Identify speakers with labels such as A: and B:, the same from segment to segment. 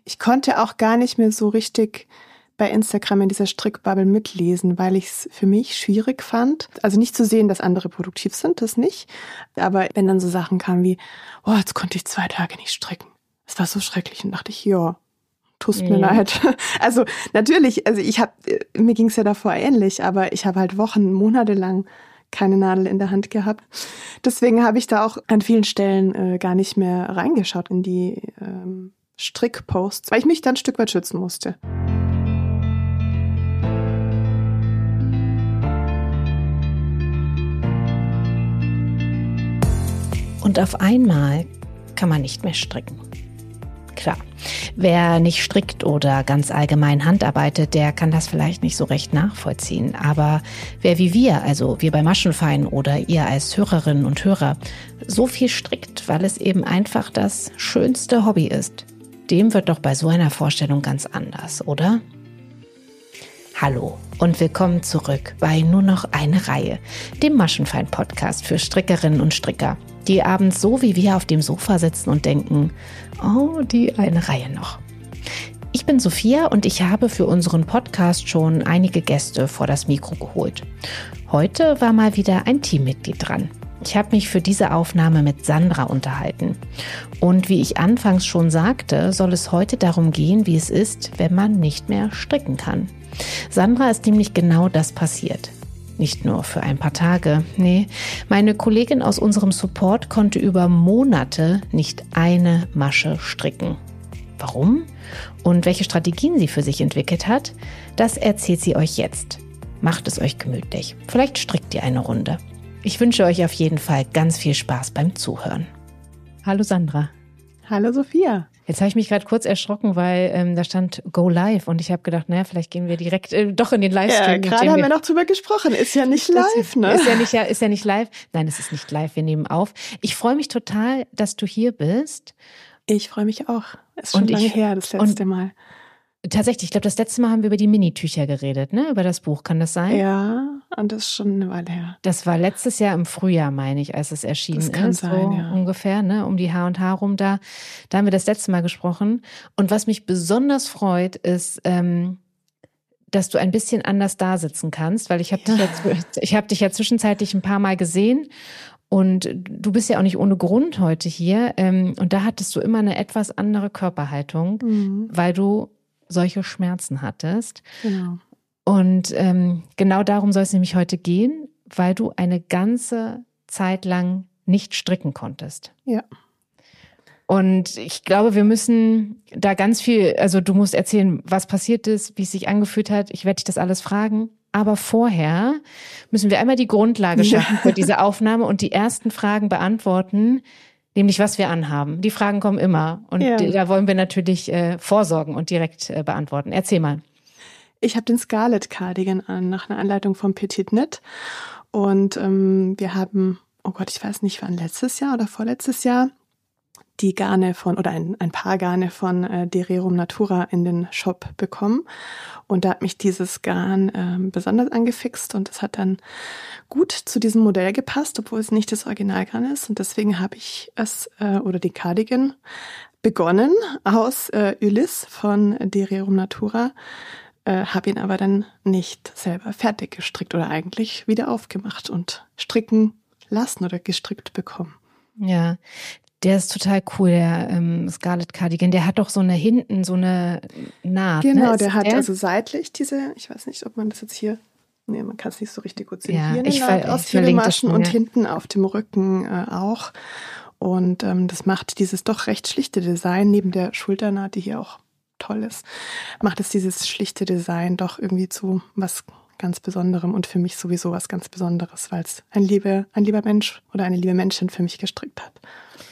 A: ich konnte auch gar nicht mehr so richtig bei Instagram in dieser Strickbubble mitlesen, weil ich es für mich schwierig fand. Also nicht zu sehen, dass andere produktiv sind, das nicht. Aber wenn dann so Sachen kamen wie, oh, jetzt konnte ich 2 Tage nicht stricken. Das war so schrecklich. Und dachte ich, ja, tust mir leid. Also natürlich, mir ging es ja davor ähnlich, aber ich habe halt Wochen, Monate lang keine Nadel in der Hand gehabt. Deswegen habe ich da auch an vielen Stellen gar nicht mehr reingeschaut in die Strickposts, weil ich mich dann ein Stück weit schützen musste.
B: Und auf einmal kann man nicht mehr stricken. Klar, wer nicht strickt oder ganz allgemein handarbeitet, der kann das vielleicht nicht so recht nachvollziehen. Aber wer wie wir, also wir bei Maschenfein oder ihr als Hörerinnen und Hörer, so viel strickt, weil es eben einfach das schönste Hobby ist, dem wird doch bei so einer Vorstellung ganz anders, oder? Hallo und willkommen zurück bei Nur noch eine Reihe, dem Maschenfein-Podcast für Strickerinnen und Stricker, die abends so wie wir auf dem Sofa sitzen und denken, oh, die eine Reihe noch. Ich bin Sophia und ich habe für unseren Podcast schon einige Gäste vor das Mikro geholt. Heute war mal wieder ein Teammitglied dran. Ich habe mich für diese Aufnahme mit Sandra unterhalten. Und wie ich anfangs schon sagte, soll es heute darum gehen, wie es ist, wenn man nicht mehr stricken kann. Sandra ist nämlich genau das passiert. Nicht nur für ein paar Tage, nee. Meine Kollegin aus unserem Support konnte über Monate nicht eine Masche stricken. Warum? Und welche Strategien sie für sich entwickelt hat, das erzählt sie euch jetzt. Macht es euch gemütlich. Vielleicht strickt ihr eine Runde. Ich wünsche euch auf jeden Fall ganz viel Spaß beim Zuhören. Hallo Sandra.
A: Hallo Sophia.
B: Jetzt habe ich mich gerade kurz erschrocken, weil da stand Go Live und ich habe gedacht, naja, vielleicht gehen wir direkt doch in den Livestream.
A: Ja, gerade haben wir noch drüber gesprochen. Ist ja nicht live, ne?
B: Ist ja nicht live. Nein, es ist nicht live. Wir nehmen auf. Ich freue mich total, dass du hier bist.
A: Ich freue mich auch. Ist schon lange her, das letzte Mal.
B: Tatsächlich, ich glaube, das letzte Mal haben wir über die Minitücher geredet, ne? Über das Buch, kann das sein?
A: Ja, und das ist schon eine Weile her.
B: Das war letztes Jahr im Frühjahr, meine ich, als es erschienen ist.
A: Das kann sein,
B: so
A: ja.
B: Ungefähr, ne? Um die H&H rum da. Da haben wir das letzte Mal gesprochen. Und was mich besonders freut, ist, dass du ein bisschen anders da sitzen kannst, weil ich habe dich ja zwischenzeitlich ein paar Mal gesehen. Und du bist ja auch nicht ohne Grund heute hier. Und da hattest du immer eine etwas andere Körperhaltung, weil du solche Schmerzen hattest.
A: Genau.
B: Und genau darum soll es nämlich heute gehen, weil du eine ganze Zeit lang nicht stricken konntest.
A: Ja.
B: Und ich glaube, wir müssen da ganz viel, also du musst erzählen, was passiert ist, wie es sich angefühlt hat. Ich werde dich das alles fragen. Aber vorher müssen wir einmal die Grundlage schaffen für diese Aufnahme und die ersten Fragen beantworten, nämlich was wir anhaben. Die Fragen kommen immer und da wollen wir natürlich vorsorgen und direkt beantworten. Erzähl mal.
A: Ich habe den Scarlet Cardigan an, nach einer Anleitung vom Petit Knit. Und wir haben, oh Gott, ich weiß nicht, wann, letztes Jahr oder vorletztes Jahr, die Garne oder ein paar Garne von Dererum Natura in den Shop bekommen. Und da hat mich dieses Garn besonders angefixt und es hat dann gut zu diesem Modell gepasst, obwohl es nicht das Originalgarn ist. Und deswegen habe ich den Cardigan begonnen aus Ulysse von Dererum Natura, habe ihn aber dann nicht selber fertig gestrickt oder eigentlich wieder aufgemacht und stricken lassen oder gestrickt bekommen.
B: Ja, der ist total cool, der Scarlet Cardigan. Der hat doch so hinten so eine Naht.
A: Genau,
B: ne?
A: der hat also seitlich diese, ich weiß nicht, ob man das jetzt hier, nee, man kann es nicht so richtig gut sehen.
B: Ja,
A: hier eine Naht aus 4 Maschen und hinten auf dem Rücken auch. Und das macht dieses doch recht schlichte Design, neben der Schulternaht, die hier auch toll ist, macht es dieses schlichte Design doch irgendwie zu was ganz Besonderem und für mich sowieso was ganz Besonderes, weil es ein lieber Mensch oder eine liebe Menschin für mich gestrickt hat.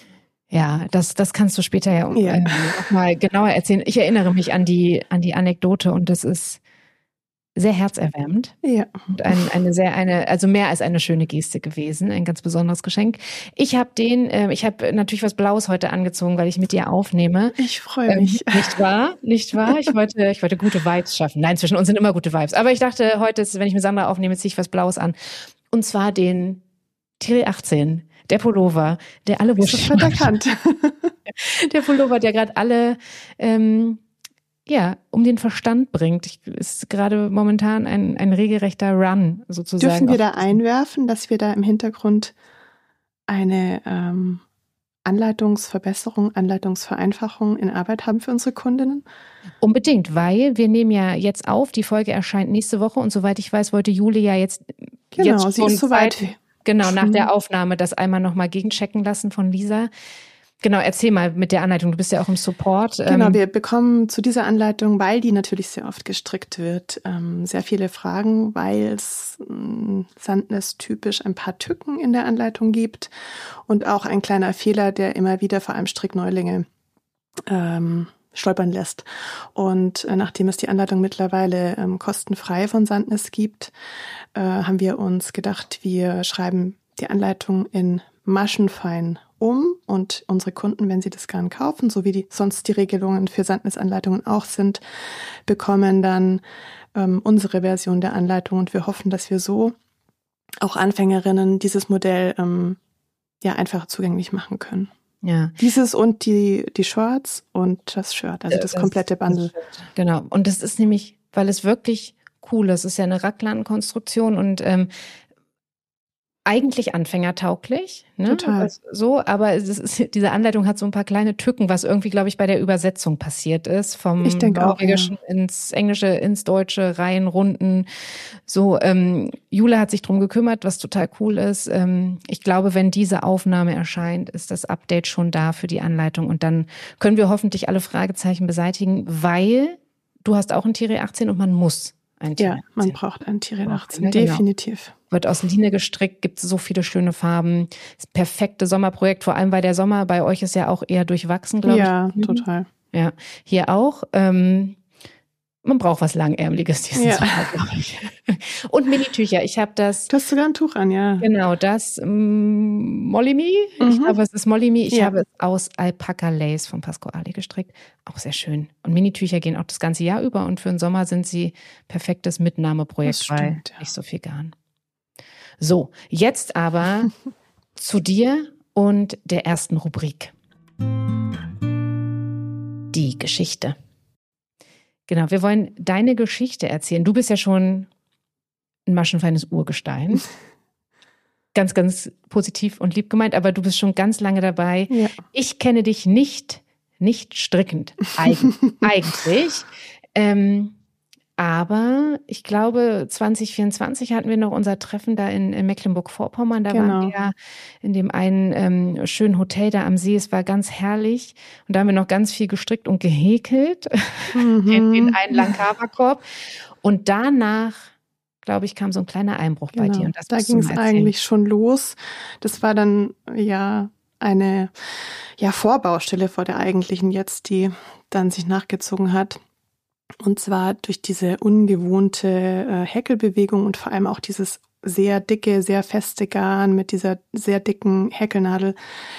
B: Ja, das kannst du später ja auch mal genauer erzählen. Ich erinnere mich an die Anekdote und das ist sehr herzerwärmend.
A: Ja.
B: Und also mehr als eine schöne Geste gewesen, ein ganz besonderes Geschenk. Ich habe natürlich was Blaues heute angezogen, weil ich mit dir aufnehme.
A: Ich freue mich.
B: Nicht wahr? Ich wollte gute Vibes schaffen. Nein, zwischen uns sind immer gute Vibes. Aber ich dachte, heute ist, wenn ich mit Sandra aufnehme, ziehe ich was Blaues an. Und zwar den Thierry 18. Der Pullover, der alle
A: wurscht erkannt.
B: Der Pullover, der gerade alle um den Verstand bringt. Ist gerade momentan ein regelrechter Run sozusagen.
A: Dürfen wir da einwerfen, dass wir da im Hintergrund eine Anleitungsverbesserung, Anleitungsvereinfachung in Arbeit haben für unsere Kundinnen?
B: Unbedingt, weil wir nehmen ja jetzt auf, die Folge erscheint nächste Woche und soweit ich weiß, wollte Jule ja jetzt
A: sie ist soweit.
B: Genau, nach der Aufnahme das einmal nochmal gegenchecken lassen von Lisa. Genau, erzähl mal mit der Anleitung, du bist ja auch im Support.
A: Genau, wir bekommen zu dieser Anleitung, weil die natürlich sehr oft gestrickt wird, sehr viele Fragen, weil es Sandnes-typisch ein paar Tücken in der Anleitung gibt und auch ein kleiner Fehler, der immer wieder vor allem Strickneulinge stolpern lässt. Und nachdem es die Anleitung mittlerweile kostenfrei von Sandnes gibt, haben wir uns gedacht, wir schreiben die Anleitung in maschenfein und unsere Kunden, wenn sie das gern kaufen, so wie sonst die Regelungen für Sandnes-Anleitungen auch sind, bekommen dann unsere Version der Anleitung und wir hoffen, dass wir so auch Anfängerinnen dieses Modell einfacher zugänglich machen können.
B: Ja.
A: Dieses und die Shorts und das Shirt, also das komplette Bundle.
B: Genau, und das ist nämlich, weil es wirklich cool ist, es ist ja eine Raglan-Konstruktion und eigentlich anfängertauglich, ne?
A: Total.
B: So, aber diese Anleitung hat so ein paar kleine Tücken, was irgendwie, glaube ich, bei der Übersetzung passiert ist. Vom Norwegischen ins Englische, ins Deutsche, Reihen, Runden. So, Jule hat sich drum gekümmert, was total cool ist. Ich glaube, wenn diese Aufnahme erscheint, ist das Update schon da für die Anleitung und dann können wir hoffentlich alle Fragezeichen beseitigen, weil du hast auch ein Tiere 18 und man muss ein Tiere 18.
A: Ja, man braucht ein Tiere 18,
B: Genau.
A: definitiv.
B: Wird aus Line gestrickt, gibt es so viele schöne Farben. Das perfekte Sommerprojekt, vor allem weil der Sommer bei euch ist ja auch eher durchwachsen, glaube ich.
A: Ja, total.
B: Ja, hier auch. Man braucht was Langärmeliges diesen Sommer, glaube ich. Und Minitücher. Ich habe das.
A: Du hast sogar ein Tuch an, ja.
B: Genau, das Molly-Me. Ich glaube, es ist Molly-Me. Ich habe es aus Alpaka-Lace von Pasquale gestrickt. Auch sehr schön. Und Minitücher gehen auch das ganze Jahr über und für den Sommer sind sie perfektes Mitnahmeprojekt, weil nicht so viel Garn. So, jetzt aber zu dir und der ersten Rubrik. Die Geschichte. Genau, wir wollen deine Geschichte erzählen. Du bist ja schon ein maschenfeines Urgestein. Ganz, ganz positiv und lieb gemeint, aber du bist schon ganz lange dabei. Ja. Ich kenne dich nicht strickend, eigentlich. Aber ich glaube, 2024 hatten wir noch unser Treffen da in Mecklenburg-Vorpommern. Da waren wir ja in dem einen schönen Hotel da am See. Es war ganz herrlich. Und da haben wir noch ganz viel gestrickt und gehäkelt in den einen Langkaberkorb. Und danach, glaube ich, kam so ein kleiner Einbruch bei dir. Und das
A: da ging es eigentlich schon los. Das war dann eine Vorbaustelle vor der eigentlichen jetzt, die dann sich nachgezogen hat. Und zwar durch diese ungewohnte Häkelbewegung und vor allem auch dieses sehr dicke, sehr feste Garn mit dieser sehr dicken Häkelnadel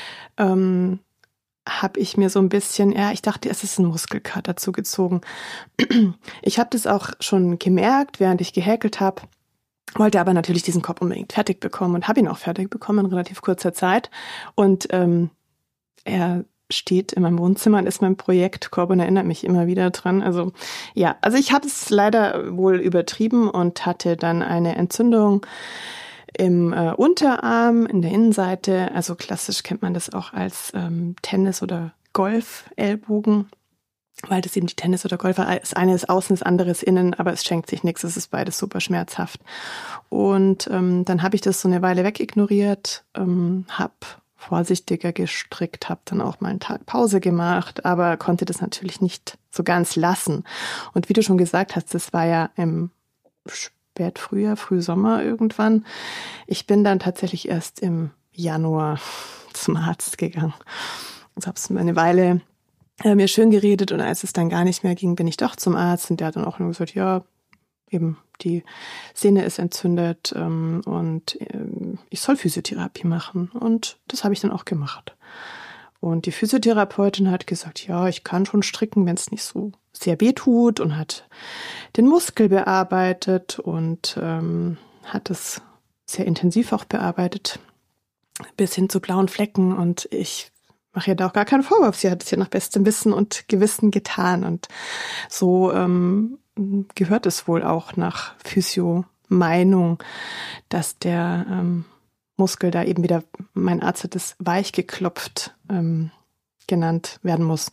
A: habe ich mir so ein bisschen, ich dachte, es ist ein Muskelkater zugezogen. Ich habe das auch schon gemerkt, während ich gehäkelt habe, wollte aber natürlich diesen Korb unbedingt fertig bekommen und habe ihn auch fertig bekommen in relativ kurzer Zeit. Und er steht in meinem Wohnzimmer und ist mein Projektkorb und erinnert mich immer wieder dran. Also ich habe es leider wohl übertrieben und hatte dann eine Entzündung im Unterarm, in der Innenseite. Also klassisch kennt man das auch als Tennis- oder Golf-Ellbogen, weil das eben die Tennis- oder Golfer, das eine ist außen, das andere ist innen, aber es schenkt sich nichts, es ist beides super schmerzhaft. Und dann habe ich das so eine Weile wegignoriert, habe vorsichtiger gestrickt, habe dann auch mal einen Tag Pause gemacht, aber konnte das natürlich nicht so ganz lassen. Und wie du schon gesagt hast, das war ja im Spätfrühjahr, Frühsommer irgendwann. Ich bin dann tatsächlich erst im Januar zum Arzt gegangen. Also habe es eine Weile mir schön geredet und als es dann gar nicht mehr ging, bin ich doch zum Arzt und der hat dann auch nur gesagt, ja, eben die Sehne ist entzündet und ich soll Physiotherapie machen. Und das habe ich dann auch gemacht. Und die Physiotherapeutin hat gesagt, ja, ich kann schon stricken, wenn es nicht so sehr weh tut und hat den Muskel bearbeitet und hat es sehr intensiv auch bearbeitet, bis hin zu blauen Flecken. Und ich mache ihr da auch gar keinen Vorwurf. Sie hat es ja nach bestem Wissen und Gewissen getan. Und so gehört es wohl auch nach Physio-Meinung, dass der Muskel da eben wieder, mein Arzt hat es weich geklopft genannt werden muss.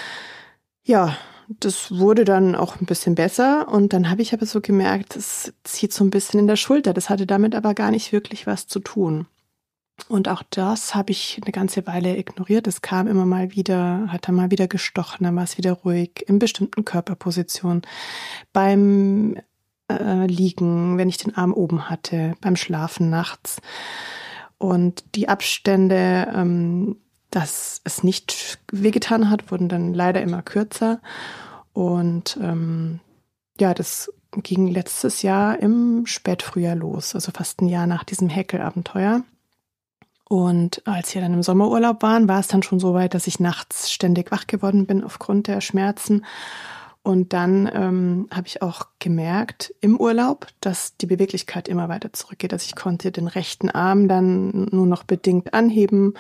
A: Ja, das wurde dann auch ein bisschen besser. Und dann habe ich aber so gemerkt, es zieht so ein bisschen in der Schulter. Das hatte damit aber gar nicht wirklich was zu tun. Und auch das habe ich eine ganze Weile ignoriert. Es kam immer mal wieder, hat dann mal wieder gestochen, dann war es wieder ruhig, in bestimmten Körperpositionen. Beim Liegen, wenn ich den Arm oben hatte, beim Schlafen nachts. Und die Abstände, dass es nicht wehgetan hat, wurden dann leider immer kürzer. Und das ging letztes Jahr im Spätfrühjahr los, also fast ein Jahr nach diesem Häkelabenteuer. Und als wir dann im Sommerurlaub waren, war es dann schon so weit, dass ich nachts ständig wach geworden bin aufgrund der Schmerzen. Und dann habe ich auch gemerkt im Urlaub, dass die Beweglichkeit immer weiter zurückgeht. Also ich konnte den rechten Arm dann nur noch bedingt anheben.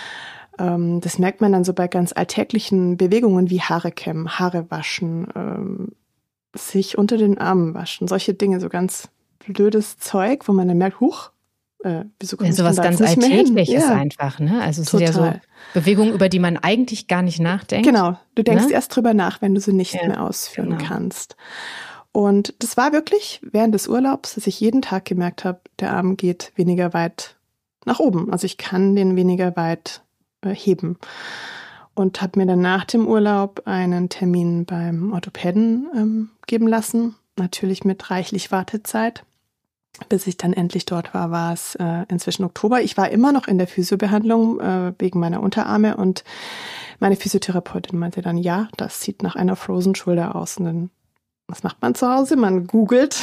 A: Das merkt man dann so bei ganz alltäglichen Bewegungen wie Haare kämmen, Haare waschen, sich unter den Armen waschen. Solche Dinge, so ganz blödes Zeug, wo man dann merkt, huch, wieso kommt
B: so was ganz Alltägliches einfach, ne? Also es sind ja so Bewegungen, über die man eigentlich gar nicht nachdenkt.
A: Genau, du denkst erst drüber nach, wenn du sie nicht mehr ausführen kannst. Und das war wirklich während des Urlaubs, dass ich jeden Tag gemerkt habe, der Arm geht weniger weit nach oben. Also ich kann den weniger weit heben. Und habe mir dann nach dem Urlaub einen Termin beim Orthopäden geben lassen. Natürlich mit reichlich Wartezeit. Bis ich dann endlich dort war, war es inzwischen Oktober. Ich war immer noch in der Physiobehandlung wegen meiner Unterarme und meine Physiotherapeutin meinte dann, ja, das sieht nach einer Frozen Shoulder aus. Und dann, was macht man zu Hause? Man googelt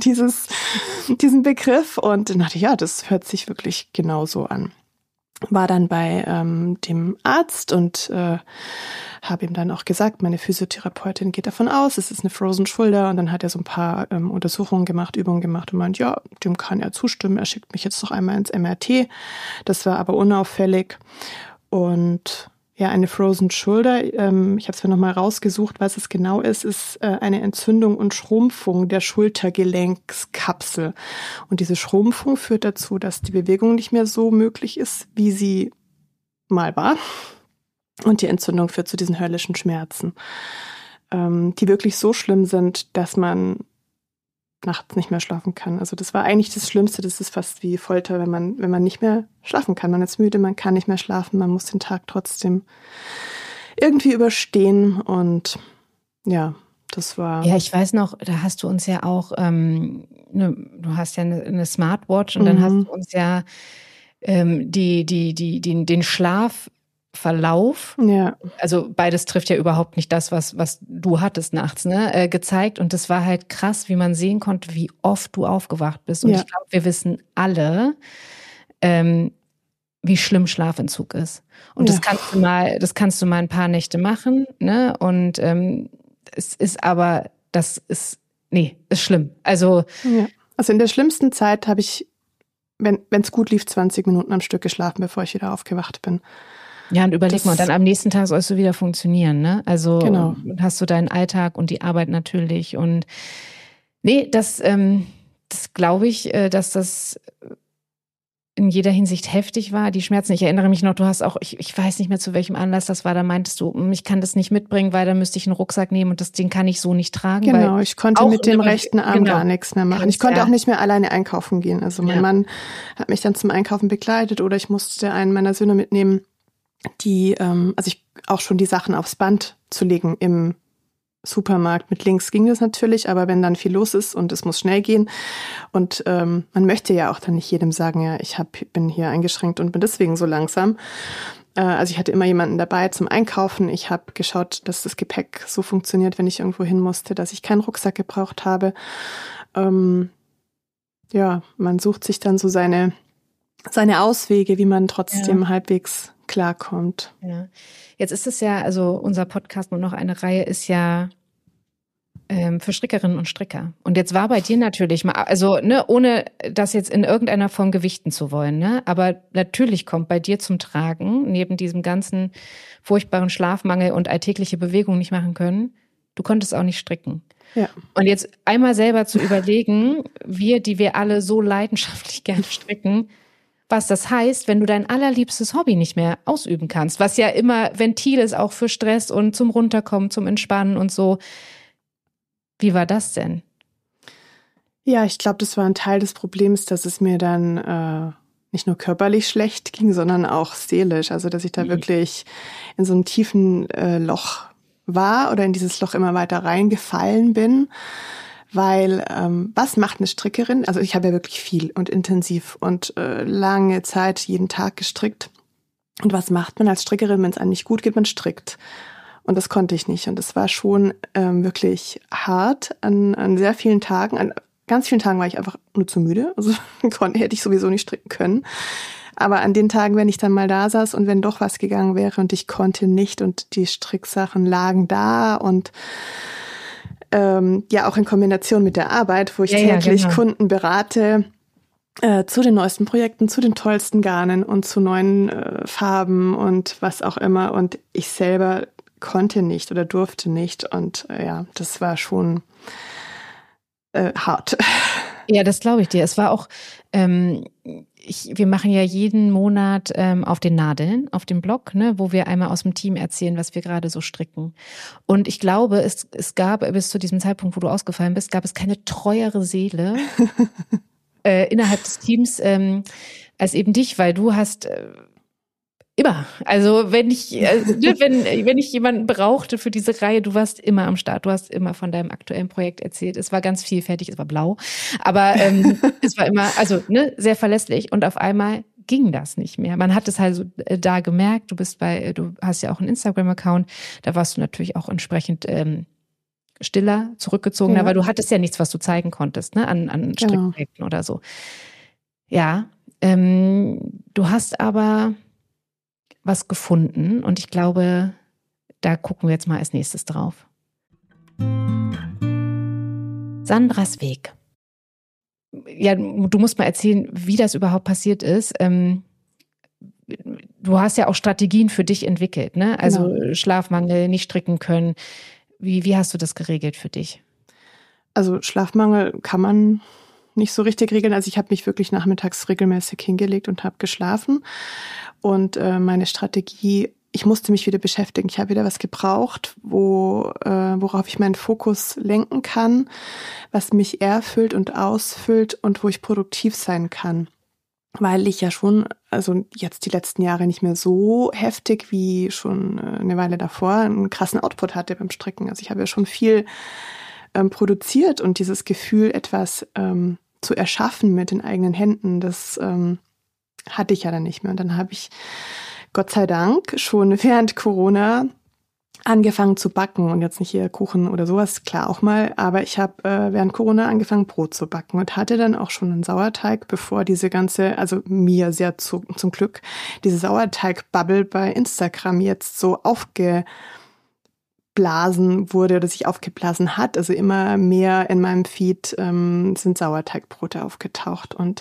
A: diesen Begriff und dann dachte ich, ja, das hört sich wirklich genauso an. War dann bei dem Arzt und habe ihm dann auch gesagt, meine Physiotherapeutin geht davon aus, es ist eine Frozen Shoulder. Und dann hat er so ein paar Untersuchungen gemacht, Übungen gemacht und meint, ja, dem kann er zustimmen. Er schickt mich jetzt noch einmal ins MRT. Das war aber unauffällig. Und ja, eine Frozen Shoulder, ich habe es mir nochmal rausgesucht, was es genau ist eine Entzündung und Schrumpfung der Schultergelenkskapsel. Und diese Schrumpfung führt dazu, dass die Bewegung nicht mehr so möglich ist, wie sie mal war. Und die Entzündung führt zu diesen höllischen Schmerzen, die wirklich so schlimm sind, dass man nachts nicht mehr schlafen kann. Also das war eigentlich das Schlimmste. Das ist fast wie Folter, wenn man nicht mehr schlafen kann. Man ist müde, man kann nicht mehr schlafen, man muss den Tag trotzdem irgendwie überstehen. Und ja, das war...
B: Ja, ich weiß noch, da hast du uns ja auch, du hast ja eine Smartwatch und dann hast du uns ja den Schlafverlauf, also beides trifft ja überhaupt nicht das, was du hattest nachts, ne, gezeigt. Und das war halt krass, wie man sehen konnte, wie oft du aufgewacht bist. Und ich glaube, wir wissen alle, wie schlimm Schlafentzug ist. Und das kannst du mal ein paar Nächte machen, ne? Und es ist aber, ist schlimm. Also
A: in der schlimmsten Zeit habe ich, wenn es gut lief, 20 Minuten am Stück geschlafen, bevor ich wieder aufgewacht bin.
B: Ja, und überleg mal, und dann am nächsten Tag sollst du wieder funktionieren, ne? Also hast du deinen Alltag und die Arbeit natürlich. Und das glaube ich, dass das in jeder Hinsicht heftig war, die Schmerzen. Ich erinnere mich noch, du hast auch, ich weiß nicht mehr, zu welchem Anlass das war, da meintest du, ich kann das nicht mitbringen, weil da müsste ich einen Rucksack nehmen und den kann ich so nicht tragen.
A: Genau, ich konnte mit dem rechten Arm gar nichts mehr machen. Ich konnte auch nicht mehr alleine einkaufen gehen. Also mein Mann hat mich dann zum Einkaufen begleitet oder ich musste einen meiner Söhne mitnehmen, auch schon die Sachen aufs Band zu legen im Supermarkt. Mit links ging das natürlich, aber wenn dann viel los ist und es muss schnell gehen und man möchte ja auch dann nicht jedem sagen, ja, bin hier eingeschränkt und bin deswegen so langsam. Also ich hatte immer jemanden dabei zum Einkaufen. Ich habe geschaut, dass das Gepäck so funktioniert, wenn ich irgendwo hin musste, dass ich keinen Rucksack gebraucht habe. Man sucht sich dann so seine Auswege, wie man trotzdem halbwegs klarkommt.
B: Ja. Jetzt ist es ja, also unser Podcast und noch eine Reihe ist ja Für Strickerinnen und Stricker. Und jetzt war bei dir natürlich mal, also ohne das jetzt in irgendeiner Form gewichten zu wollen, aber natürlich kommt bei dir zum Tragen, neben diesem ganzen furchtbaren Schlafmangel und alltägliche Bewegung nicht machen können, du konntest auch nicht stricken.
A: Ja.
B: Und jetzt einmal selber zu überlegen, die wir alle so leidenschaftlich gerne stricken, was das heißt, wenn du dein allerliebstes Hobby nicht mehr ausüben kannst, was ja immer Ventil ist, auch für Stress und zum Runterkommen, zum Entspannen und so. Wie war das denn?
A: Ja, ich glaube, das war ein Teil des Problems, dass es mir dann nicht nur körperlich schlecht ging, sondern auch seelisch. Also, dass ich da wirklich in so einem tiefen Loch war oder in dieses Loch immer weiter reingefallen bin. Weil was macht eine Strickerin? Also ich habe ja wirklich viel und intensiv und lange Zeit jeden Tag gestrickt. Und was macht man als Strickerin, wenn es einem nicht gut geht? Man strickt. Und das konnte ich nicht. Und das war schon wirklich hart an sehr vielen Tagen. An ganz vielen Tagen war ich einfach nur zu müde. Also hätte ich sowieso nicht stricken können. Aber an den Tagen, wenn ich dann mal da saß und wenn doch was gegangen wäre und ich konnte nicht und die Stricksachen lagen da und ja auch in Kombination mit der Arbeit, wo ich täglich Kunden berate, zu den neuesten Projekten, zu den tollsten Garnen und zu neuen Farben und was auch immer. Und ich selber konnte nicht oder durfte nicht. Und ja, das war schon hart.
B: Ja, das glaube ich dir. Es war auch, wir machen ja jeden Monat auf den Nadeln, auf dem Blog, wo wir einmal aus dem Team erzählen, was wir gerade so stricken. Und ich glaube, es gab bis zu diesem Zeitpunkt, wo du ausgefallen bist, gab es keine treuere Seele innerhalb des Teams als eben dich, weil du hast immer. Also wenn ich jemanden brauchte für diese Reihe, du warst immer am Start. Du hast immer von deinem aktuellen Projekt erzählt. Es war ganz vielfältig, es war blau, aber es war immer, also sehr verlässlich. Und auf einmal ging das nicht mehr. Man hat es halt so da gemerkt. Du hast ja auch einen Instagram-Account. Da warst du natürlich auch entsprechend stiller, zurückgezogener, weil du hattest ja nichts, was du zeigen konntest, an Strickprojekten oder so. Ja, du hast aber was gefunden und ich glaube, da gucken wir jetzt mal als nächstes drauf. Sandras Weg. Ja, du musst mal erzählen, wie das überhaupt passiert ist. Du hast ja auch Strategien für dich entwickelt, ne? Also Schlafmangel, nicht stricken können. Wie hast du das geregelt für dich?
A: Also Schlafmangel kann man nicht so richtig regeln. Also ich habe mich wirklich nachmittags regelmäßig hingelegt und habe geschlafen. Und meine Strategie, ich musste mich wieder beschäftigen. Ich habe wieder was gebraucht, worauf ich meinen Fokus lenken kann, was mich erfüllt und ausfüllt und wo ich produktiv sein kann. Weil ich ja schon, also jetzt die letzten Jahre nicht mehr so heftig wie schon eine Weile davor, einen krassen Output hatte beim Stricken. Also ich habe ja schon viel produziert und dieses Gefühl, etwas zu erschaffen mit den eigenen Händen, das hatte ich ja dann nicht mehr. Und dann habe ich, Gott sei Dank, schon während Corona angefangen zu backen und jetzt nicht hier Kuchen oder sowas, klar auch mal, aber ich habe während Corona angefangen Brot zu backen und hatte dann auch schon einen Sauerteig, bevor diese ganze, also mir sehr zum Glück, diese Sauerteig-Bubble bei Instagram jetzt so aufgeblasen wurde oder sich aufgeblasen hat. Also immer mehr in meinem Feed sind Sauerteigbrote aufgetaucht und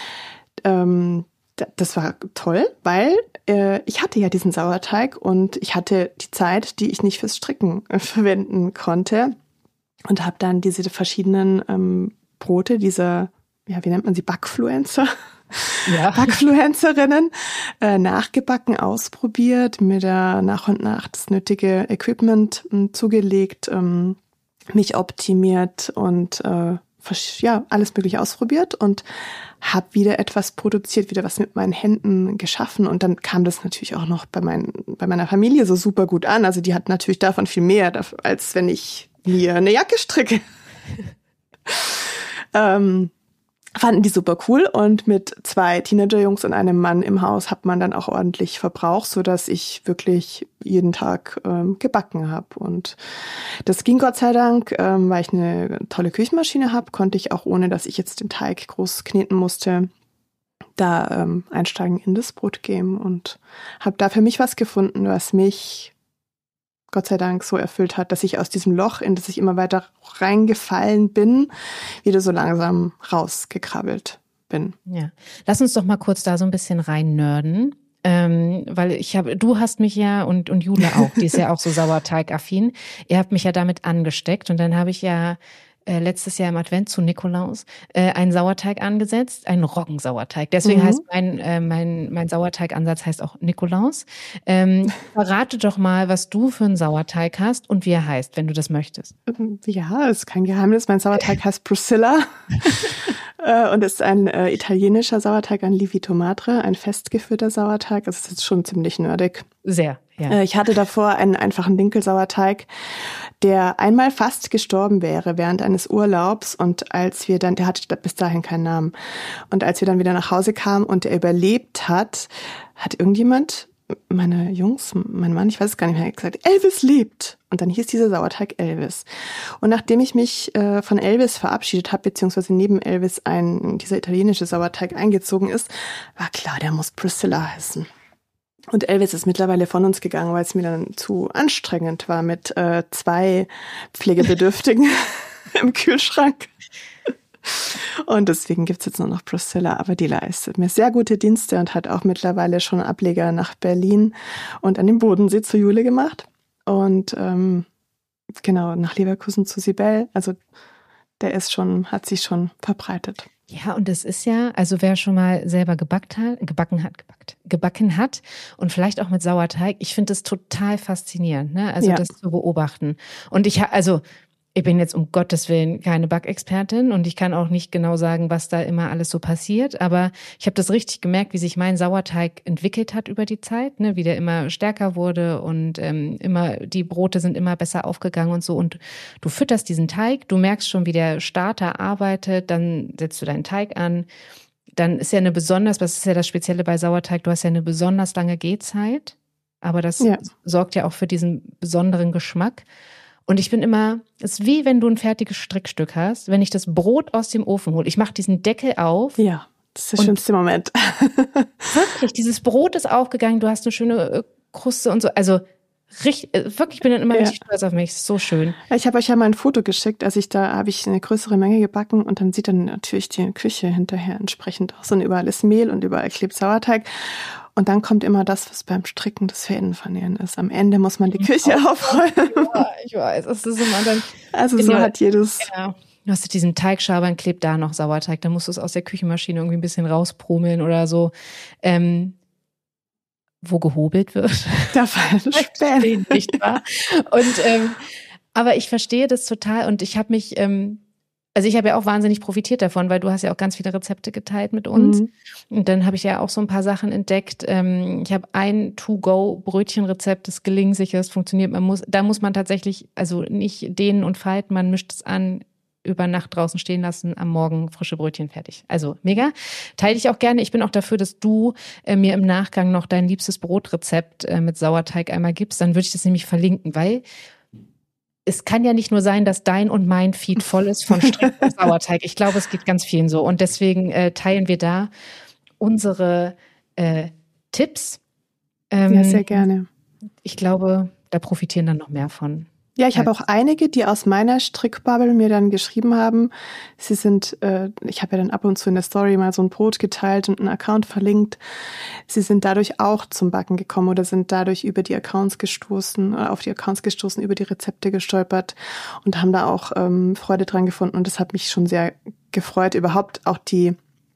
A: das war toll, weil ich hatte ja diesen Sauerteig und ich hatte die Zeit, die ich nicht fürs Stricken verwenden konnte und habe dann diese verschiedenen Brote, diese, ja, wie nennt man sie, Backfluencer? Ja. Backfluencerinnen nachgebacken, ausprobiert, mir da nach und nach das nötige Equipment zugelegt, mich optimiert und alles Mögliche ausprobiert und habe wieder etwas produziert, wieder was mit meinen Händen geschaffen und dann kam das natürlich auch noch bei meiner Familie so super gut an. Also die hat natürlich davon viel mehr, als wenn ich mir eine Jacke stricke. Fanden die super cool und mit 2 Teenagerjungs und einem Mann im Haus hat man dann auch ordentlich Verbrauch, sodass ich wirklich jeden Tag gebacken habe. Und das ging Gott sei Dank, weil ich eine tolle Küchenmaschine habe, konnte ich auch, ohne dass ich jetzt den Teig groß kneten musste, da einsteigen in das Brotgame und habe da für mich was gefunden, was mich Gott sei Dank so erfüllt hat, dass ich aus diesem Loch, in das ich immer weiter reingefallen bin, wieder so langsam rausgekrabbelt bin.
B: Ja, lass uns doch mal kurz da so ein bisschen rein nerden. Weil du hast mich ja und Jule auch, die ist ja auch so Sauerteig-affin. Ihr habt mich ja damit angesteckt und dann habe ich ja letztes Jahr im Advent zu Nikolaus einen Sauerteig angesetzt, einen Roggensauerteig. Deswegen heißt mein Sauerteigansatz heißt auch Nikolaus. Verrate doch mal, was du für einen Sauerteig hast und wie er heißt, wenn du das möchtest.
A: Ja, ist kein Geheimnis. Mein Sauerteig heißt Priscilla und ist ein italienischer Sauerteig, ein Lievito Madre, ein festgeführter Sauerteig. Das ist jetzt schon ziemlich nerdig.
B: Sehr, ja.
A: Ich hatte davor einen einfachen Dinkelsauerteig, der einmal fast gestorben wäre während eines Urlaubs und als wir dann, der hatte bis dahin keinen Namen. Und als wir dann wieder nach Hause kamen und er überlebt hat, hat irgendjemand, meine Jungs, mein Mann, ich weiß es gar nicht mehr, gesagt, Elvis lebt. Und dann hieß dieser Sauerteig Elvis. Und nachdem ich mich von Elvis verabschiedet habe, beziehungsweise neben Elvis dieser italienische Sauerteig eingezogen ist, war klar, der muss Priscilla heißen. Und Elvis ist mittlerweile von uns gegangen, weil es mir dann zu anstrengend war mit 2 Pflegebedürftigen im Kühlschrank. Und deswegen gibt's jetzt nur noch Priscilla, aber die leistet mir sehr gute Dienste und hat auch mittlerweile schon Ableger nach Berlin und an den Bodensee zu Jule gemacht. Und genau, nach Leverkusen zu Sibel. Also der hat sich schon verbreitet.
B: Ja, und es ist ja, also wer schon mal selber gebacken hat und vielleicht auch mit Sauerteig, ich finde das total faszinierend, ne? Also das zu beobachten. Und ich bin jetzt um Gottes Willen keine Backexpertin und ich kann auch nicht genau sagen, was da immer alles so passiert, aber ich habe das richtig gemerkt, wie sich mein Sauerteig entwickelt hat über die Zeit, ne, wie der immer stärker wurde und die Brote sind immer besser aufgegangen und so und du fütterst diesen Teig, du merkst schon, wie der Starter arbeitet, dann setzt du deinen Teig an, dann ist ja was ist ja das Spezielle bei Sauerteig, du hast ja eine besonders lange Gehzeit, aber das sorgt ja auch für diesen besonderen Geschmack. Und ich bin immer, es ist wie wenn du ein fertiges Strickstück hast, wenn ich das Brot aus dem Ofen hole. Ich mache diesen Deckel auf.
A: Ja, das ist der schönste Moment.
B: Wirklich, dieses Brot ist aufgegangen, du hast eine schöne Kruste und so. Also wirklich, ich bin dann immer richtig stolz auf mich. So schön.
A: Ich habe euch ja mal ein Foto geschickt, da habe ich eine größere Menge gebacken und dann sieht dann natürlich die Küche hinterher entsprechend aus und überall ist Mehl und überall klebt Sauerteig. Und dann kommt immer das, was beim Stricken das Fädenvernähen ist. Am Ende muss man die Küche aufräumen.
B: Ja, ich weiß. Das ist immer dann.
A: Also so hat jedes.
B: Genau. Du hast diesen Teigschabern, klebt da noch Sauerteig. Dann musst du es aus der Küchenmaschine irgendwie ein bisschen rausprummeln oder so. Wo gehobelt wird.
A: Da fallen Späne.
B: Nicht wahr? Und aber ich verstehe das total und ich habe mich also ich habe ja auch wahnsinnig profitiert davon, weil du hast ja auch ganz viele Rezepte geteilt mit uns. Und dann habe ich ja auch so ein paar Sachen entdeckt. Ich habe ein To-Go-Brötchenrezept, das gelingsicher, das funktioniert. Da muss man tatsächlich, also nicht dehnen und falten, man mischt es an, über Nacht draußen stehen lassen, am Morgen frische Brötchen fertig. Also mega. Teile ich auch gerne. Ich bin auch dafür, dass du mir im Nachgang noch dein liebstes Brotrezept mit Sauerteig einmal gibst. Dann würde ich das nämlich verlinken, weil es kann ja nicht nur sein, dass dein und mein Feed voll ist von Strick und Sauerteig. Ich glaube, es geht ganz vielen so. Und deswegen teilen wir da unsere Tipps.
A: Ja, sehr gerne.
B: Ich glaube, da profitieren dann noch mehr von.
A: Ja, ich habe auch einige, die aus meiner Strickbubble mir dann geschrieben haben. Ich habe ja dann ab und zu in der Story mal so ein Brot geteilt und einen Account verlinkt. Sie sind dadurch auch zum Backen gekommen oder sind dadurch auf die Accounts gestoßen, über die Rezepte gestolpert und haben da auch Freude dran gefunden. Und das hat mich schon sehr gefreut. Überhaupt auch die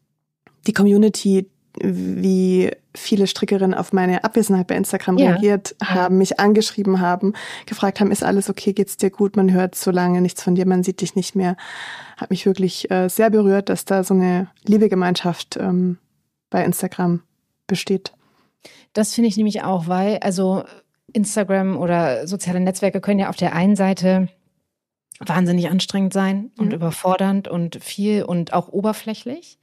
A: Community, wie viele Strickerinnen auf meine Abwesenheit bei Instagram reagiert haben, mich angeschrieben haben, gefragt haben, ist alles okay, geht's dir gut, man hört so lange nichts von dir, man sieht dich nicht mehr. Hat mich wirklich sehr berührt, dass da so eine liebe Gemeinschaft bei Instagram besteht.
B: Das finde ich nämlich auch, weil also Instagram oder soziale Netzwerke können ja auf der einen Seite wahnsinnig anstrengend sein und überfordernd und viel und auch oberflächlich.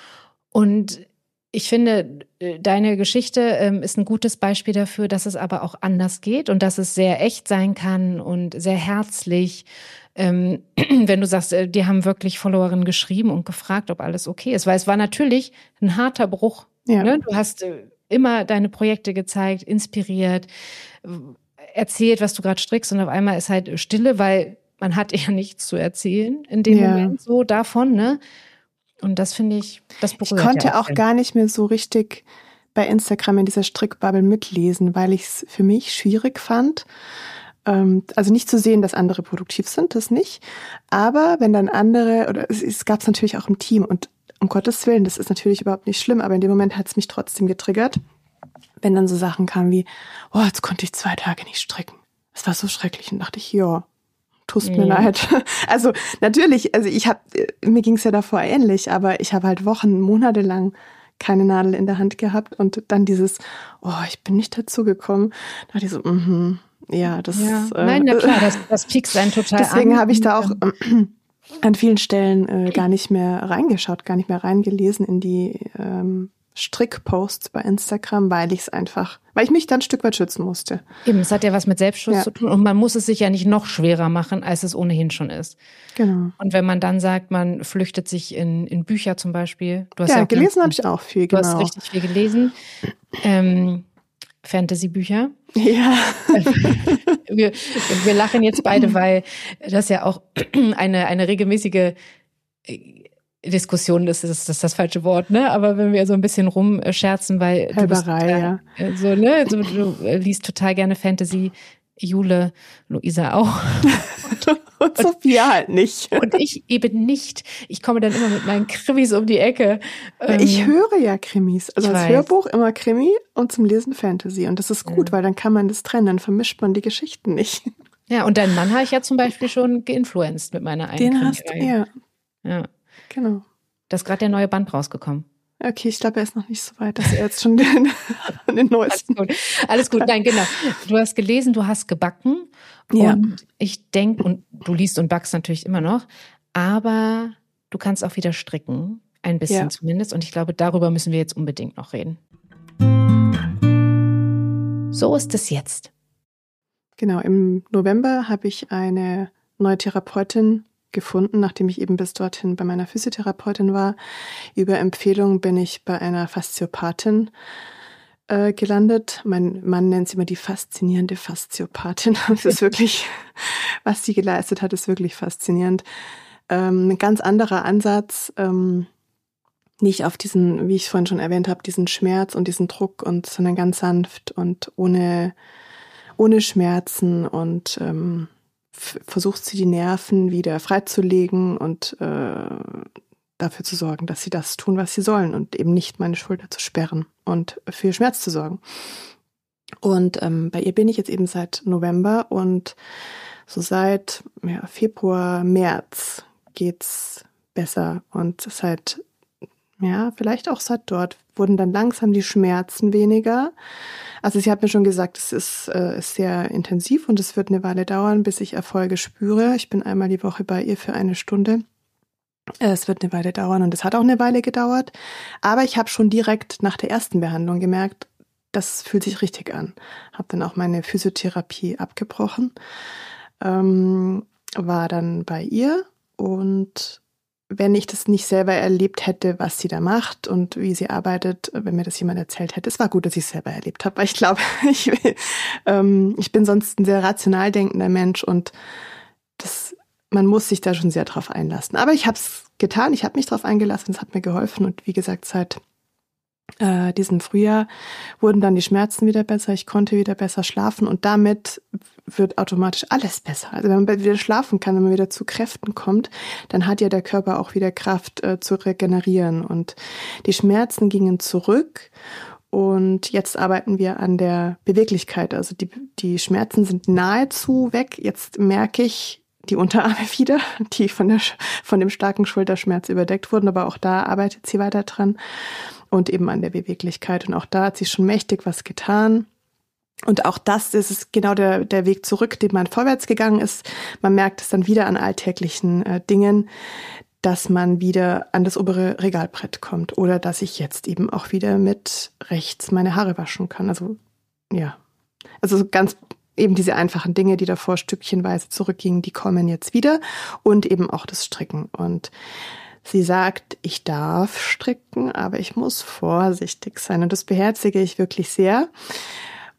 B: Und ich finde, deine Geschichte ist ein gutes Beispiel dafür, dass es aber auch anders geht und dass es sehr echt sein kann und sehr herzlich. Wenn du sagst, die haben wirklich Followerinnen geschrieben und gefragt, ob alles okay ist. Weil es war natürlich ein harter Bruch. Ja. Ne? Du hast immer deine Projekte gezeigt, inspiriert, erzählt, was du gerade strickst und auf einmal ist halt Stille, weil man hat ja nichts zu erzählen in dem Moment so davon, ne? Und das finde ich, das berührt.
A: Ich konnte auch gar nicht mehr so richtig bei Instagram in dieser Strickbubble mitlesen, weil ich es für mich schwierig fand. Also nicht zu sehen, dass andere produktiv sind, das nicht. Aber wenn dann andere, oder es gab es natürlich auch im Team und um Gottes Willen, das ist natürlich überhaupt nicht schlimm, aber in dem Moment hat es mich trotzdem getriggert, wenn dann so Sachen kamen wie, oh, jetzt konnte ich 2 Tage nicht stricken. Das war so schrecklich und dachte ich, ja, tust mir leid. Also natürlich, mir ging es ja davor ähnlich, aber ich habe halt Wochen, Monate lang keine Nadel in der Hand gehabt und dann dieses, oh, ich bin nicht dazu gekommen. Da dachte ich so, ja, das.
B: Ja. Nein, na klar, das piekst einen total
A: deswegen
B: an.
A: habe ich da auch an vielen Stellen gar nicht mehr reingeschaut, gar nicht mehr reingelesen in die Strickposts bei Instagram, weil ich mich dann ein Stück weit schützen musste.
B: Eben, es hat ja was mit Selbstschutz zu tun und man muss es sich ja nicht noch schwerer machen, als es ohnehin schon ist.
A: Genau.
B: Und wenn man dann sagt, man flüchtet sich in Bücher zum Beispiel. Du hast ja
A: gelesen habe ich auch viel, genau.
B: Du hast richtig viel gelesen. Fantasy-Bücher.
A: Ja.
B: Wir lachen jetzt beide, weil das ja auch eine regelmäßige Diskussion ist das falsche Wort, ne? Aber wenn wir so ein bisschen rumscherzen, weil
A: Halberei,
B: du liest total gerne Fantasy, Jule, Luisa auch.
A: Und Sophia halt nicht.
B: Und ich eben nicht. Ich komme dann immer mit meinen Krimis um die Ecke.
A: Ich höre ja Krimis. Also als Hörbuch immer Krimi und zum Lesen Fantasy. Und das ist gut, weil dann kann man das trennen, dann vermischt man die Geschichten nicht.
B: Ja, und deinen Mann habe ich ja zum Beispiel schon geinfluenced mit meiner eigenen
A: Den hast du, ja. Genau.
B: Da ist gerade der neue Band rausgekommen.
A: Okay, ich glaube, er ist noch nicht so weit, dass er jetzt schon den neuesten.
B: Alles gut, nein, genau. Du hast gelesen, du hast gebacken.
A: Ja.
B: Und ich denke, und du liest und backst natürlich immer noch, aber du kannst auch wieder stricken. Ein bisschen zumindest. Und ich glaube, darüber müssen wir jetzt unbedingt noch reden. So ist es jetzt.
A: Genau, im November habe ich eine neue Therapeutin gefunden, nachdem ich eben bis dorthin bei meiner Physiotherapeutin war. Über Empfehlung bin ich bei einer Fasziopathin gelandet. Mein Mann nennt sie immer die faszinierende Fasziopathin. Das ist wirklich, was sie geleistet hat, ist wirklich faszinierend. Ein ganz anderer Ansatz, nicht auf diesen, wie ich vorhin schon erwähnt habe, diesen Schmerz und diesen Druck sondern ganz sanft und ohne Schmerzen und versucht sie die Nerven wieder freizulegen und dafür zu sorgen, dass sie das tun, was sie sollen und eben nicht meine Schulter zu sperren und für Schmerz zu sorgen. Und bei ihr bin ich jetzt eben seit November und so seit Februar, März geht's besser und vielleicht auch seit dort wurden dann langsam die Schmerzen weniger. Also sie hat mir schon gesagt, es ist sehr intensiv und es wird eine Weile dauern, bis ich Erfolge spüre. Ich bin einmal die Woche bei ihr für 1 Stunde. Es wird eine Weile dauern und es hat auch eine Weile gedauert. Aber ich habe schon direkt nach der ersten Behandlung gemerkt, das fühlt sich richtig an. Habe dann auch meine Physiotherapie abgebrochen, war dann bei ihr und wenn ich das nicht selber erlebt hätte, was sie da macht und wie sie arbeitet, wenn mir das jemand erzählt hätte, es war gut, dass ich es selber erlebt habe, weil ich glaube, ich bin sonst ein sehr rational denkender Mensch und man muss sich da schon sehr drauf einlassen. Aber ich habe es getan, ich habe mich drauf eingelassen, es hat mir geholfen und wie gesagt, seit diesem Frühjahr wurden dann die Schmerzen wieder besser, ich konnte wieder besser schlafen und damit wird automatisch alles besser. Also wenn man wieder schlafen kann, wenn man wieder zu Kräften kommt, dann hat ja der Körper auch wieder Kraft zu regenerieren und die Schmerzen gingen zurück und jetzt arbeiten wir an der Beweglichkeit. Also die Schmerzen sind nahezu weg. Jetzt merke ich die Unterarme wieder, die von dem starken Schulterschmerz überdeckt wurden, aber auch da arbeitet sie weiter dran. Und eben an der Beweglichkeit. Und auch da hat sie schon mächtig was getan. Und auch das ist genau der Weg zurück, den man vorwärts gegangen ist. Man merkt es dann wieder an alltäglichen Dingen, dass man wieder an das obere Regalbrett kommt. Oder dass ich jetzt eben auch wieder mit rechts meine Haare waschen kann. Also ganz eben diese einfachen Dinge, die davor stückchenweise zurückgingen, die kommen jetzt wieder. Und eben auch das Stricken. Und sie sagt, ich darf stricken, aber ich muss vorsichtig sein. Und das beherzige ich wirklich sehr.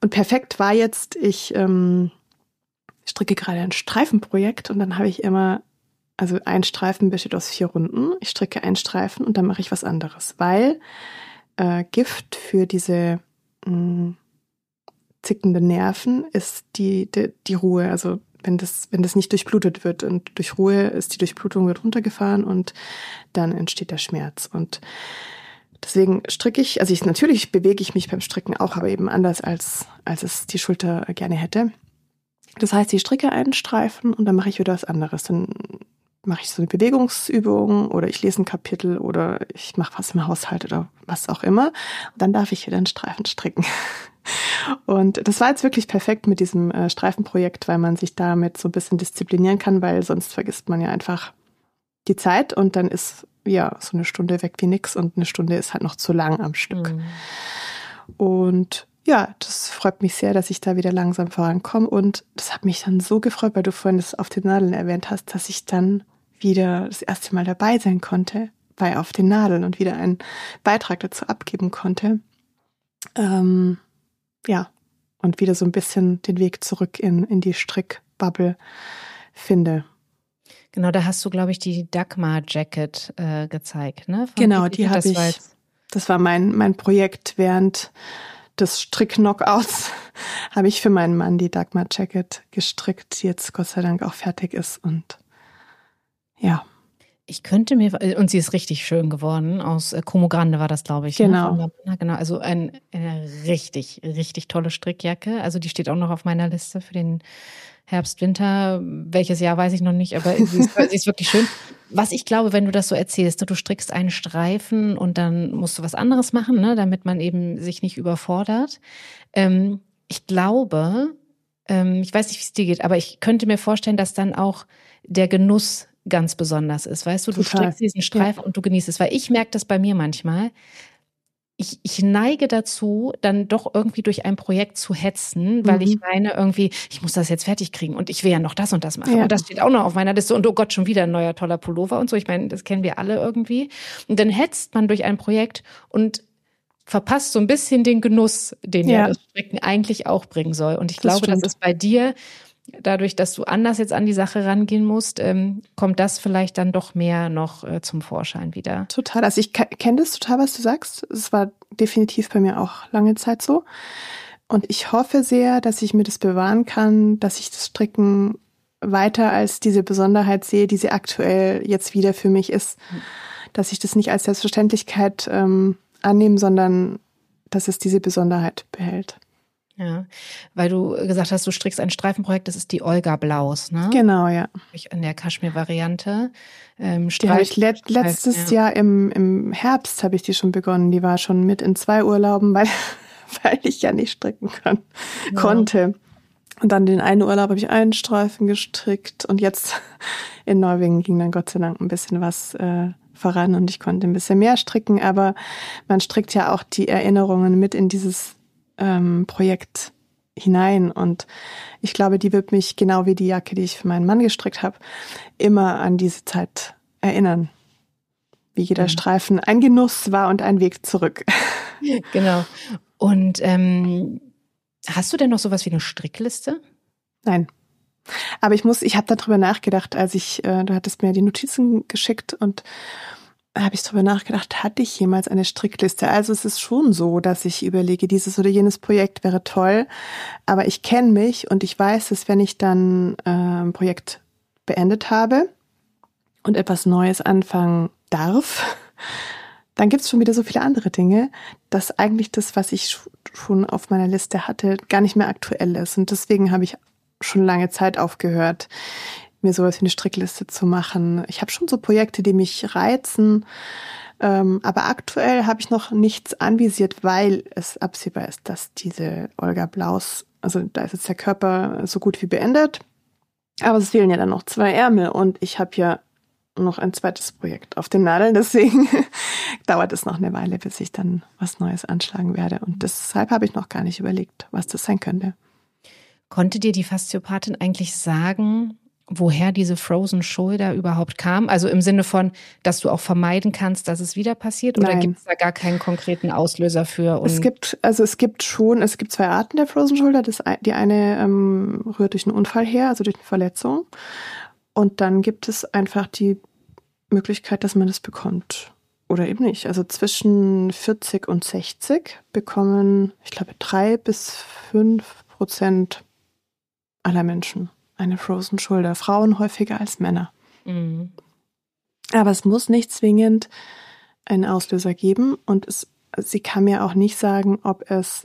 A: Und perfekt war jetzt, ich stricke gerade ein Streifenprojekt und dann habe ich immer, also ein Streifen besteht aus 4 Runden. Ich stricke einen Streifen und dann mache ich was anderes, weil Gift für diese zickenden Nerven ist die Ruhe. Also wenn das nicht durchblutet wird und durch Ruhe ist die Durchblutung wird runtergefahren und dann entsteht der Schmerz. Und deswegen stricke ich, also natürlich bewege ich mich beim Stricken auch, aber eben anders als es die Schulter gerne hätte. Das heißt, ich stricke einen Streifen und dann mache ich wieder was anderes. Dann mache ich so eine Bewegungsübung oder ich lese ein Kapitel oder ich mache was im Haushalt oder was auch immer. Und dann darf ich wieder einen Streifen stricken. Und das war jetzt wirklich perfekt mit diesem Streifenprojekt, weil man sich damit so ein bisschen disziplinieren kann, weil sonst vergisst man ja einfach die Zeit und dann ist ja so eine Stunde weg wie nix und eine Stunde ist halt noch zu lang am Stück. Und ja, das freut mich sehr, dass ich da wieder langsam vorankomme und das hat mich dann so gefreut, weil du vorhin das auf den Nadeln erwähnt hast, dass ich dann wieder das erste Mal dabei sein konnte bei Auf den Nadeln und wieder einen Beitrag dazu abgeben konnte. Ja, und wieder so ein bisschen den Weg zurück in die Strickbubble finde.
B: Genau, da hast du, glaube ich, die Dagmar Jacket gezeigt, ne?
A: Genau, die habe ich. Das war mein Projekt während des Strick-Knockouts. Habe ich für meinen Mann die Dagmar Jacket gestrickt, die jetzt Gott sei Dank auch fertig ist. Und ja.
B: Ich könnte mir, und sie ist richtig schön geworden, aus Como Grande war das, glaube ich.
A: Genau.
B: Ne? Genau, also eine richtig, richtig tolle Strickjacke. Also die steht auch noch auf meiner Liste für den Herbst, Winter. Welches Jahr, weiß ich noch nicht, aber sie ist wirklich schön. Was ich glaube, wenn du das so erzählst, du strickst einen Streifen und dann musst du was anderes machen, ne, damit man eben sich nicht überfordert. Ich glaube, ich weiß nicht, wie es dir geht, aber ich könnte mir vorstellen, dass dann auch der Genuss ganz besonders ist. Weißt du, du strickst diesen Streifen und du genießt es. Weil ich merke das bei mir manchmal. Ich neige dazu, dann doch irgendwie durch ein Projekt zu hetzen, weil ich meine irgendwie, ich muss das jetzt fertig kriegen und ich will ja noch das und das machen. Ja. Und das steht auch noch auf meiner Liste und oh Gott, schon wieder ein neuer toller Pullover und so. Ich meine, das kennen wir alle irgendwie. Und dann hetzt man durch ein Projekt und verpasst so ein bisschen den Genuss, den ja das Stricken eigentlich auch bringen soll. Und ich glaube, das ist bei dir, dadurch, dass du anders jetzt an die Sache rangehen musst, kommt das vielleicht dann doch mehr noch zum Vorschein wieder.
A: Total. Also ich kenne das total, was du sagst. Es war definitiv bei mir auch lange Zeit so. Und ich hoffe sehr, dass ich mir das bewahren kann, dass ich das Stricken weiter als diese Besonderheit sehe, die sie aktuell jetzt wieder für mich ist. Dass ich das nicht als Selbstverständlichkeit annehme, sondern dass es diese Besonderheit behält.
B: Ja, weil du gesagt hast, du strickst ein Streifenprojekt, das ist die Olga Blaus, ne?
A: Genau, ja.
B: In der Kaschmir-Variante.
A: Die habe ich letztes Jahr im Herbst habe ich die schon begonnen. Die war schon mit in 2 Urlauben, weil ich ja nicht stricken konnte. Und dann den einen Urlaub habe ich einen Streifen gestrickt und jetzt in Norwegen ging dann Gott sei Dank ein bisschen was voran und ich konnte ein bisschen mehr stricken, aber man strickt ja auch die Erinnerungen mit in dieses Projekt hinein und ich glaube, die wird mich, genau wie die Jacke, die ich für meinen Mann gestrickt habe, immer an diese Zeit erinnern. Wie jeder Streifen ein Genuss war und ein Weg zurück.
B: Genau. Und hast du denn noch sowas wie eine Strickliste?
A: Nein. Aber ich habe darüber nachgedacht, als du hattest mir die Notizen geschickt und habe ich darüber nachgedacht, hatte ich jemals eine Strickliste? Also es ist schon so, dass ich überlege, dieses oder jenes Projekt wäre toll, aber ich kenne mich und ich weiß, dass wenn ich dann ein Projekt beendet habe und etwas Neues anfangen darf, dann gibt es schon wieder so viele andere Dinge, dass eigentlich das, was ich schon auf meiner Liste hatte, gar nicht mehr aktuell ist. Und deswegen habe ich schon lange Zeit aufgehört, mir sowas wie eine Strickliste zu machen. Ich habe schon so Projekte, die mich reizen, aber aktuell habe ich noch nichts anvisiert, weil es absehbar ist, dass diese Olga Blaus, also da ist jetzt der Körper so gut wie beendet, aber es fehlen ja dann noch 2 Ärmel und ich habe ja noch ein zweites Projekt auf den Nadeln, deswegen dauert es noch eine Weile, bis ich dann was Neues anschlagen werde und deshalb habe ich noch gar nicht überlegt, was das sein könnte.
B: Konnte dir die Fasziopathin eigentlich sagen, woher diese Frozen Shoulder überhaupt kam? Also im Sinne von, dass du auch vermeiden kannst, dass es wieder passiert? Oder gibt es da gar keinen konkreten Auslöser für? Und
A: es gibt zwei Arten der Frozen Shoulder. Die eine rührt durch einen Unfall her, also durch eine Verletzung. Und dann gibt es einfach die Möglichkeit, dass man das bekommt. Oder eben nicht. Also zwischen 40 und 60 bekommen, ich glaube, 3-5% aller Menschen eine Frozen Shoulder. Frauen häufiger als Männer.
B: Mhm.
A: Aber es muss nicht zwingend einen Auslöser geben. Und sie kann mir auch nicht sagen, ob es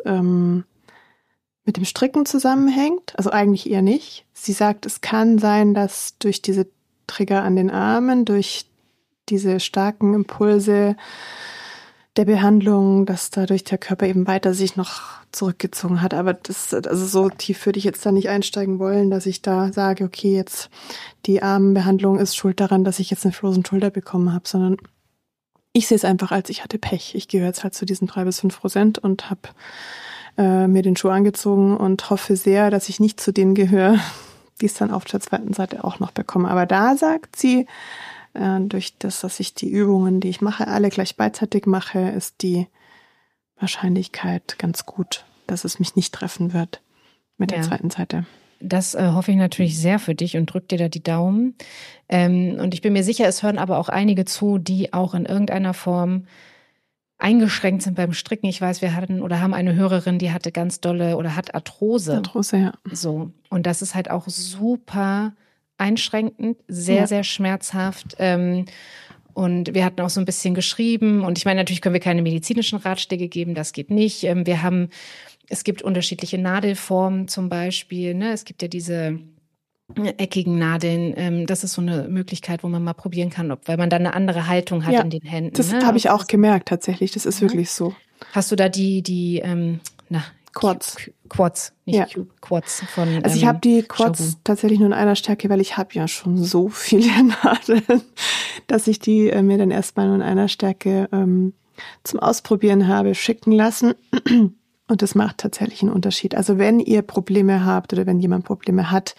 A: mit dem Stricken zusammenhängt. Also eigentlich eher nicht. Sie sagt, es kann sein, dass durch diese Trigger an den Armen, durch diese starken Impulse der Behandlung, dass dadurch der Körper eben weiter sich noch zurückgezogen hat. Aber also so tief würde ich jetzt da nicht einsteigen wollen, dass ich da sage, okay, jetzt die Armbehandlung ist schuld daran, dass ich jetzt eine Frozen Shoulder bekommen habe, sondern ich sehe es einfach als, ich hatte Pech. Ich gehöre jetzt halt zu diesen 3-5% und habe mir den Schuh angezogen und hoffe sehr, dass ich nicht zu denen gehöre, die es dann auf der zweiten Seite auch noch bekommen. Aber da sagt sie, durch das, dass ich die Übungen, die ich mache, alle gleich beidseitig mache, ist die Wahrscheinlichkeit ganz gut, dass es mich nicht treffen wird mit der zweiten Seite.
B: Das hoffe ich natürlich sehr für dich und drück dir da die Daumen. Und ich bin mir sicher, es hören aber auch einige zu, die auch in irgendeiner Form eingeschränkt sind beim Stricken. Ich weiß, wir hatten oder haben eine Hörerin, die hatte ganz dolle oder hat Arthrose.
A: Arthrose, ja.
B: So. Und das ist halt auch super einschränkend, sehr, sehr schmerzhaft. Und wir hatten auch so ein bisschen geschrieben. Und ich meine, natürlich können wir keine medizinischen Ratschläge geben, das geht nicht. Es gibt unterschiedliche Nadelformen zum Beispiel. Ne? Es gibt ja diese eckigen Nadeln. Das ist so eine Möglichkeit, wo man mal probieren kann, weil man dann eine andere Haltung hat in den Händen.
A: Das habe ich auch gemerkt tatsächlich. Das ist wirklich so.
B: Hast du da die
A: Quads.
B: Quads, nicht Cube, Quads von
A: Also ich habe die Quads tatsächlich nur in einer Stärke, weil ich habe ja schon so viele Nadeln, dass ich die mir dann erstmal nur in einer Stärke zum Ausprobieren habe schicken lassen. Und das macht tatsächlich einen Unterschied. Also wenn ihr Probleme habt oder wenn jemand Probleme hat,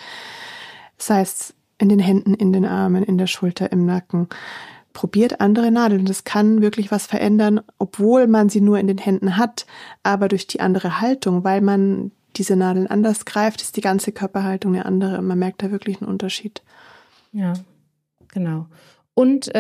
A: sei es in den Händen, in den Armen, in der Schulter, im Nacken, probiert andere Nadeln. Das kann wirklich was verändern, obwohl man sie nur in den Händen hat. Aber durch die andere Haltung, weil man diese Nadeln anders greift, ist die ganze Körperhaltung eine andere. Man merkt da wirklich einen Unterschied.
B: Ja, genau. Und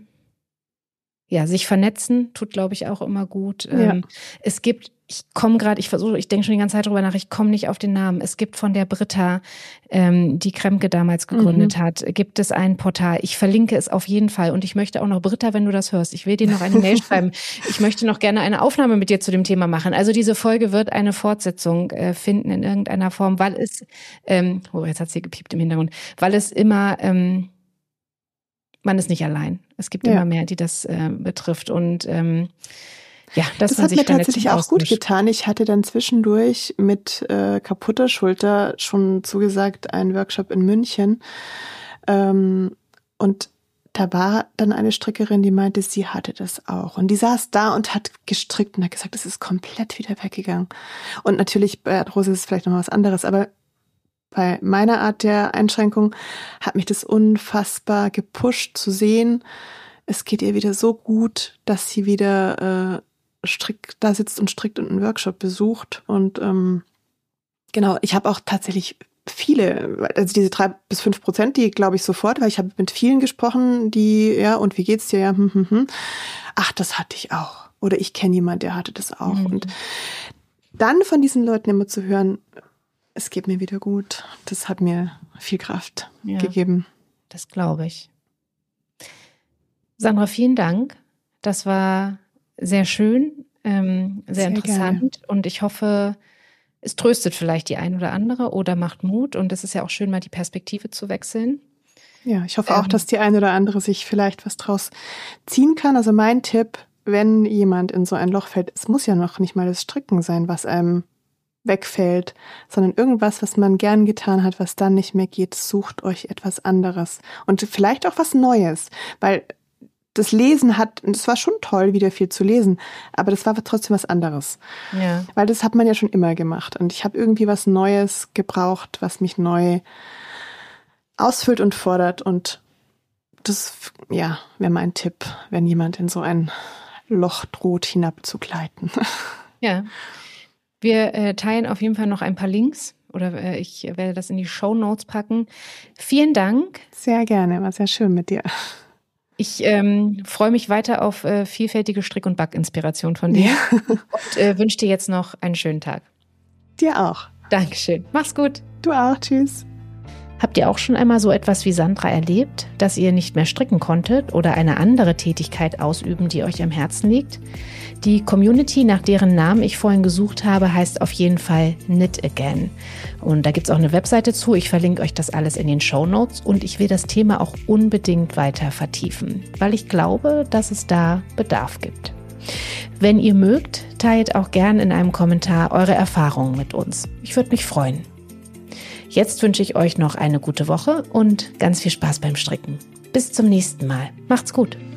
B: sich vernetzen tut, glaube ich, auch immer gut. Es gibt, ich denke schon die ganze Zeit drüber nach, ich komme nicht auf den Namen. Es gibt von der Britta, die Kremke damals gegründet hat, gibt es ein Portal. Ich verlinke es auf jeden Fall. Und ich möchte auch noch, Britta, wenn du das hörst, ich will dir noch eine Mail schreiben. Ich möchte noch gerne eine Aufnahme mit dir zu dem Thema machen. Also diese Folge wird eine Fortsetzung finden in irgendeiner Form, weil es, jetzt hat sie gepiept im Hintergrund, weil es immer, man ist nicht allein. Es gibt immer mehr, die das betrifft. Und das
A: hat mir tatsächlich auch gut getan. Ich hatte dann zwischendurch mit kaputter Schulter schon zugesagt, einen Workshop in München. Und da war dann eine Strickerin, die meinte, sie hatte das auch. Und die saß da und hat gestrickt und hat gesagt, es ist komplett wieder weggegangen. Und natürlich, bei Arthrose ist es vielleicht noch was anderes, aber bei meiner Art der Einschränkung hat mich das unfassbar gepusht zu sehen, es geht ihr wieder so gut, dass sie wieder da sitzt und strickt und einen Workshop besucht. Und genau, ich habe auch tatsächlich viele, also diese 3-5%, die glaube ich sofort, weil ich habe mit vielen gesprochen, die, und wie geht's dir? Ach, das hatte ich auch. Oder ich kenne jemanden, der hatte das auch. Und dann von diesen Leuten immer zu hören, es geht mir wieder gut, das hat mir viel Kraft gegeben.
B: Das glaube ich. Sandra, vielen Dank. Das war sehr schön, sehr interessant. Gerne. Und ich hoffe, es tröstet vielleicht die ein oder andere oder macht Mut. Und es ist ja auch schön, mal die Perspektive zu wechseln.
A: Ja, ich hoffe auch, dass die ein oder andere sich vielleicht was draus ziehen kann. Also mein Tipp, wenn jemand in so ein Loch fällt, es muss ja noch nicht mal das Stricken sein, was einem wegfällt, sondern irgendwas, was man gern getan hat, was dann nicht mehr geht, sucht euch etwas anderes. Und vielleicht auch was Neues, weil das Lesen es war schon toll, wieder viel zu lesen, aber das war trotzdem was anderes.
B: Ja.
A: Weil das hat man ja schon immer gemacht. Und ich habe irgendwie was Neues gebraucht, was mich neu ausfüllt und fordert. Und das, ja, wäre mein Tipp, wenn jemand in so ein Loch droht, hinabzugleiten.
B: Ja, wir teilen auf jeden Fall noch ein paar Links oder ich werde das in die Shownotes packen. Vielen Dank.
A: Sehr gerne, war sehr schön mit dir.
B: Ich freue mich weiter auf vielfältige Strick- und Backinspiration von dir und wünsche dir jetzt noch einen schönen Tag.
A: Dir auch.
B: Dankeschön. Mach's gut.
A: Du auch. Tschüss.
B: Habt ihr auch schon einmal so etwas wie Sandra erlebt, dass ihr nicht mehr stricken konntet oder eine andere Tätigkeit ausüben, die euch am Herzen liegt? Die Community, nach deren Namen ich vorhin gesucht habe, heißt auf jeden Fall Knit Again. Und da gibt es auch eine Webseite zu. Ich verlinke euch das alles in den Shownotes und ich will das Thema auch unbedingt weiter vertiefen, weil ich glaube, dass es da Bedarf gibt. Wenn ihr mögt, teilt auch gern in einem Kommentar eure Erfahrungen mit uns. Ich würde mich freuen. Jetzt wünsche ich euch noch eine gute Woche und ganz viel Spaß beim Stricken. Bis zum nächsten Mal. Macht's gut.